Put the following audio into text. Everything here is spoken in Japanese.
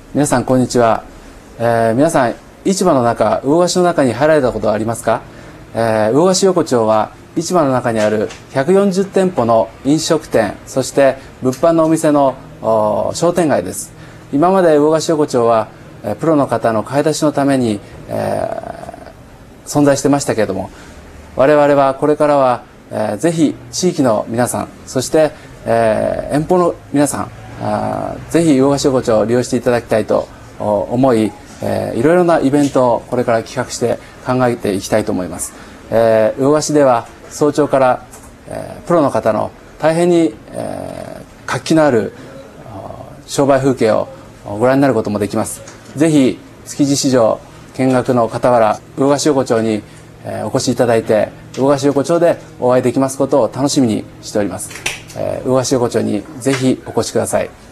皆さんこんにちは。皆さん市場の中、魚河岸の中に入られたことはありますか？魚河岸横丁は市場の中にある140店舗の飲食店、そして物販のお店の商店街です。今まで魚河岸横丁はプロの方の買い出しのために、存在してましたけれども、我々はこれからは、ぜひ地域の皆さん、そして、遠方の皆さん、ぜひ魚河岸横丁を利用していただきたいと思い、いろいろなイベントをこれから企画して考えていきたいと思います。魚河岸では早朝から、プロの方の大変に、活気のある商売風景をご覧になることもできます。ぜひ築地市場見学の傍ら魚河岸横丁にお越しいただいて、魚河岸横丁でお会いできますことを楽しみにしております。魚河岸横丁にぜひお越しください。